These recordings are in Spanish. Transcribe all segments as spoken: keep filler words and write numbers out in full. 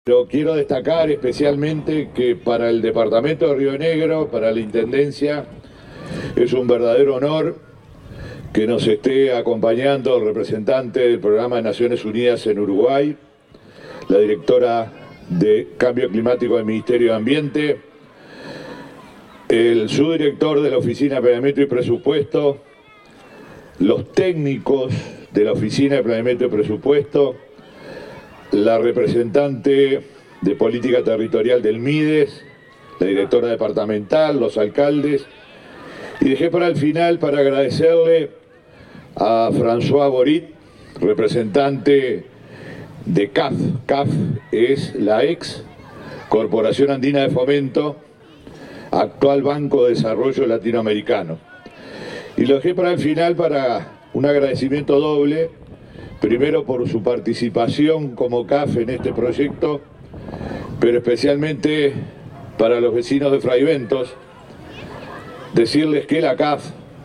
Pero quiero destacar especialmente que para el departamento de Río Negro, para la Intendencia, es un verdadero honor que nos esté acompañando el representante del Programa de Naciones Unidas en Uruguay, la directora de Cambio Climático del Ministerio de Ambiente, el subdirector de la Oficina de Planeamiento y Presupuesto, los técnicos de la Oficina de Planeamiento y Presupuesto, la representante de Política Territorial del MIDES, la directora departamental, los alcaldes, y dejé para el final para agradecerle a François Borit, representante de C A F. C A F es la ex Corporación Andina de Fomento, actual Banco de Desarrollo Latinoamericano. Y lo dejé para el final para un agradecimiento doble, primero por su participación como C A F en este proyecto, pero especialmente para los vecinos de Fraiventos, decirles que la C A F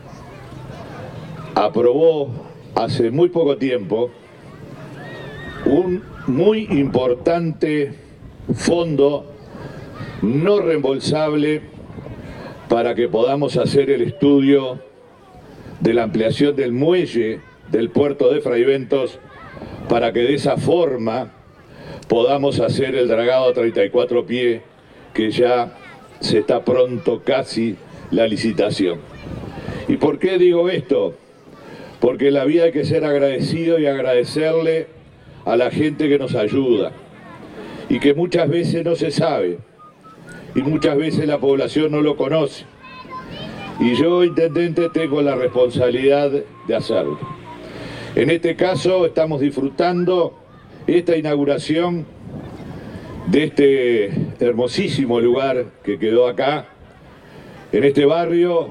aprobó hace muy poco tiempo un muy importante fondo no reembolsable para que podamos hacer el estudio de la ampliación del muelle del puerto de Fraiventos, para que de esa forma podamos hacer el dragado a treinta y cuatro pies, que ya se está pronto casi la licitación. ¿Y por qué digo esto? Porque en la vida hay que ser agradecido y agradecerle a la gente que nos ayuda y que muchas veces no se sabe y muchas veces la población no lo conoce. Y yo, intendente, tengo la responsabilidad de hacerlo. En este caso estamos disfrutando esta inauguración de este hermosísimo lugar que quedó acá, en este barrio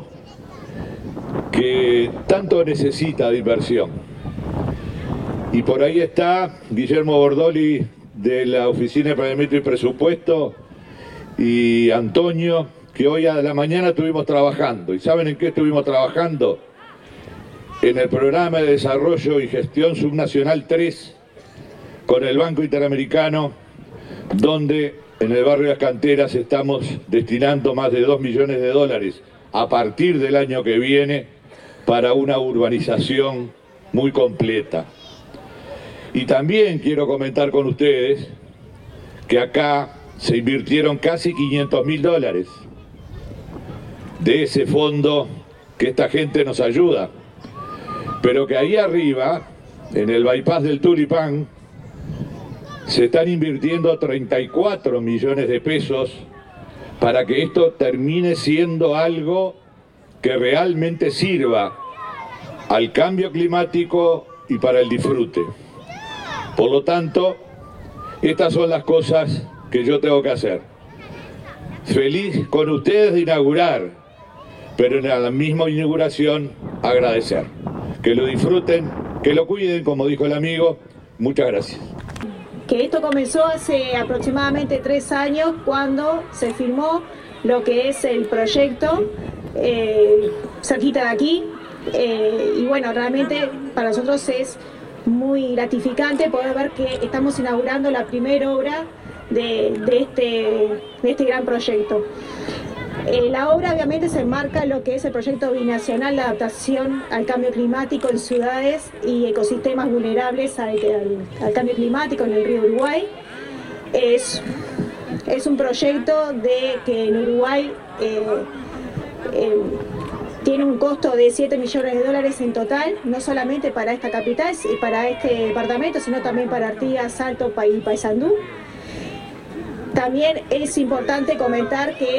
que tanto necesita de inversión. Y por ahí está Guillermo Bordoli de la Oficina de Planeamiento y Presupuesto y Antonio, que hoy a la mañana estuvimos trabajando. ¿Y saben en qué estuvimos trabajando? En el Programa de Desarrollo y Gestión Subnacional tres con el Banco Interamericano, donde en el barrio de Las Canteras estamos destinando más de dos millones de dólares a partir del año que viene para una urbanización muy completa. Y también quiero comentar con ustedes que acá se invirtieron casi quinientos mil dólares de ese fondo que esta gente nos ayuda, pero que ahí arriba, en el bypass del Tulipán, se están invirtiendo treinta y cuatro millones de pesos para que esto termine siendo algo que realmente sirva al cambio climático y para el disfrute. Por lo tanto, estas son las cosas que yo tengo que hacer. Feliz con ustedes de inaugurar, pero en la misma inauguración agradecer. Que lo disfruten, que lo cuiden, como dijo el amigo. Muchas gracias. Que esto comenzó hace aproximadamente tres años cuando se firmó lo que es el proyecto eh, cerquita de aquí. Eh, y bueno, realmente para nosotros es muy gratificante poder ver que estamos inaugurando la primera obra de, de, este, de este gran proyecto. Eh, la obra obviamente se enmarca en lo que es el proyecto binacional de adaptación al cambio climático en ciudades y ecosistemas vulnerables al, al, al cambio climático en el río Uruguay. Es, es un proyecto de que en Uruguay eh, eh, tiene un costo de siete millones de dólares en total, no solamente para esta capital y para este departamento, sino también para Artigas, Salto y Paysandú. También es importante comentar que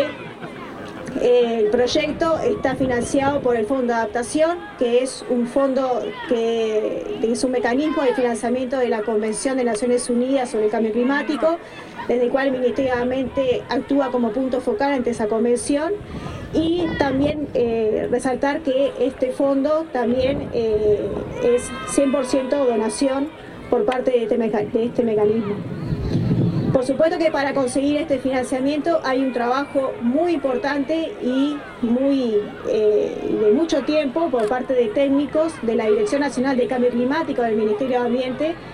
el proyecto está financiado por el Fondo de Adaptación, que es un fondo que, que es un mecanismo de financiamiento de la Convención de Naciones Unidas sobre el Cambio Climático, desde el cual el Ministerio de Ambiente actúa como punto focal ante esa convención. Y también eh, resaltar que este fondo también eh, es cien por ciento donación por parte de este, meca de este mecanismo. Por supuesto que para conseguir este financiamiento hay un trabajo muy importante y muy eh, de mucho tiempo por parte de técnicos de la Dirección Nacional de Cambio Climático del Ministerio de Ambiente,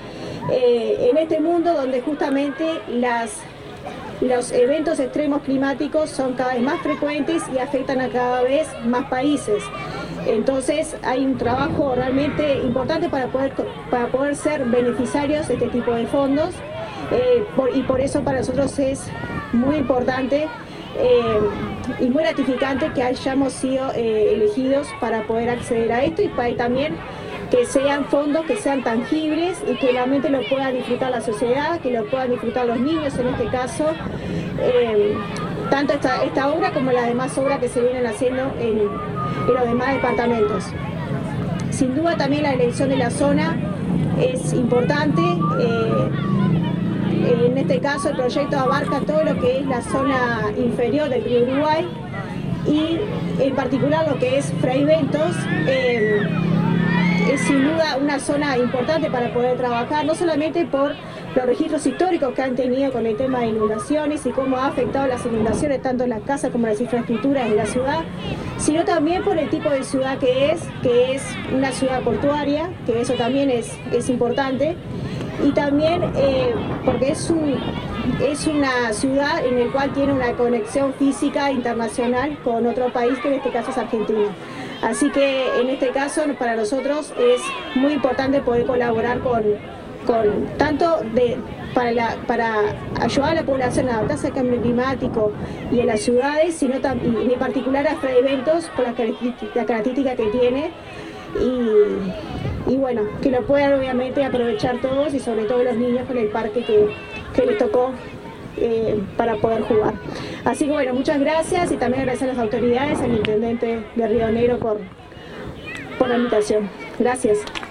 eh, en este mundo donde justamente las, los eventos extremos climáticos son cada vez más frecuentes y afectan a cada vez más países. Entonces hay un trabajo realmente importante para poder, para poder ser beneficiarios de este tipo de fondos, eh, por, y por eso para nosotros es muy importante eh, y muy gratificante que hayamos sido eh, elegidos para poder acceder a esto, y para también que sean fondos que sean tangibles y que realmente lo pueda disfrutar la sociedad, que lo puedan disfrutar los niños en este caso, eh, tanto esta, esta obra como las demás obras que se vienen haciendo en, en los demás departamentos. Sin duda también la elección de la zona es importante. Eh, en este caso el proyecto abarca todo lo que es la zona inferior del río Uruguay y en particular lo que es Fraiventos. Eh, es sin duda una zona importante para poder trabajar, no solamente por los registros históricos que han tenido con el tema de inundaciones y cómo ha afectado las inundaciones tanto en las casas como en las infraestructuras de la ciudad, sino también por el tipo de ciudad que es, que es una ciudad portuaria, que eso también es, es importante, y también eh, porque es, un, es una ciudad en la cual tiene una conexión física internacional con otro país, que en este caso es Argentina. Así que en este caso para nosotros es muy importante poder colaborar con, con tanto de, para, la, para ayudar a la población a adaptarse al cambio climático y a las ciudades, sino también en particular a Fraiventos por la característica que tiene, y, y bueno, que lo puedan obviamente aprovechar todos y sobre todo los niños con el parque que, que les tocó Eh, para poder jugar. Así que bueno, muchas gracias y también agradecer a las autoridades, al intendente de Río Negro por, por la invitación. Gracias.